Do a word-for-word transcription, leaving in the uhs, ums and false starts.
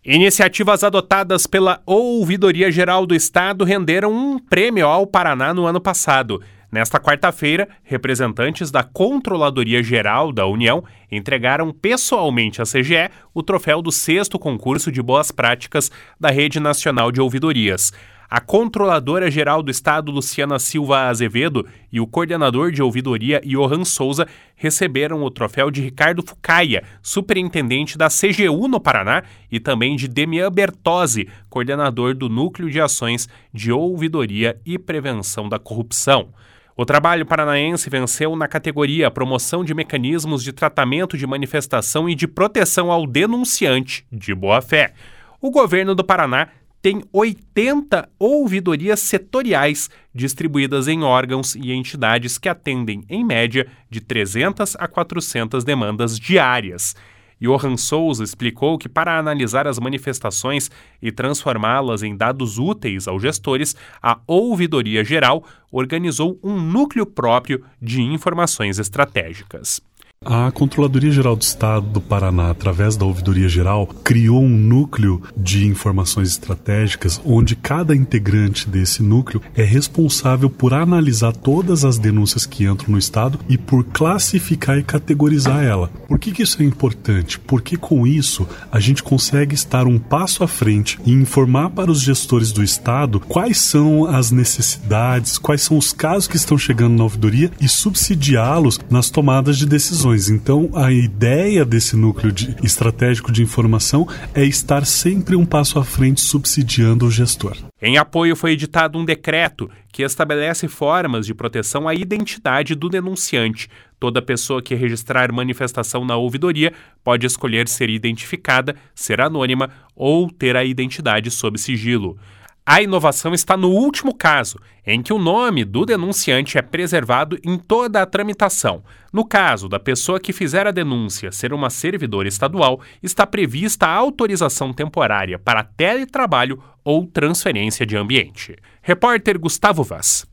Iniciativas adotadas pela Ouvidoria Geral do Estado renderam um prêmio ao Paraná no ano passado. Nesta quarta-feira, representantes da Controladoria Geral da União entregaram pessoalmente à C G E o troféu do sexto concurso de boas práticas da Rede Nacional de Ouvidorias. A Controladora Geral do Estado, Luciana Silva Azevedo, e o coordenador de ouvidoria, Johan Souza, receberam o troféu de Ricardo Fucaia, superintendente da C G U no Paraná, e também de Demian Bertozzi, coordenador do Núcleo de Ações de Ouvidoria e Prevenção da Corrupção. O trabalho paranaense venceu na categoria Promoção de Mecanismos de Tratamento de Manifestação e de Proteção ao Denunciante de Boa-Fé. O governo do Paraná tem oitenta ouvidorias setoriais distribuídas em órgãos e entidades que atendem, em média, de trezentas a quatrocentas demandas diárias. Johan Souza explicou que, para analisar as manifestações e transformá-las em dados úteis aos gestores, a Ouvidoria Geral organizou um núcleo próprio de informações estratégicas. A Controladoria Geral do Estado do Paraná, através da Ouvidoria Geral, criou um núcleo de informações estratégicas onde cada integrante desse núcleo é responsável por analisar todas as denúncias que entram no Estado e por classificar e categorizar ela. Por que que isso é importante? Porque com isso a gente consegue estar um passo à frente e informar para os gestores do Estado quais são as necessidades, quais são os casos que estão chegando na ouvidoria e subsidiá-los nas tomadas de decisões. Então, a ideia desse núcleo de, estratégico de informação é estar sempre um passo à frente subsidiando o gestor. Em apoio foi editado um decreto que estabelece formas de proteção à identidade do denunciante. Toda pessoa que registrar manifestação na ouvidoria pode escolher ser identificada, ser anônima ou ter a identidade sob sigilo. A inovação está no último caso, em que o nome do denunciante é preservado em toda a tramitação. No caso da pessoa que fizer a denúncia ser uma servidora estadual, está prevista a autorização temporária para teletrabalho ou transferência de ambiente. Repórter Gustavo Vaz.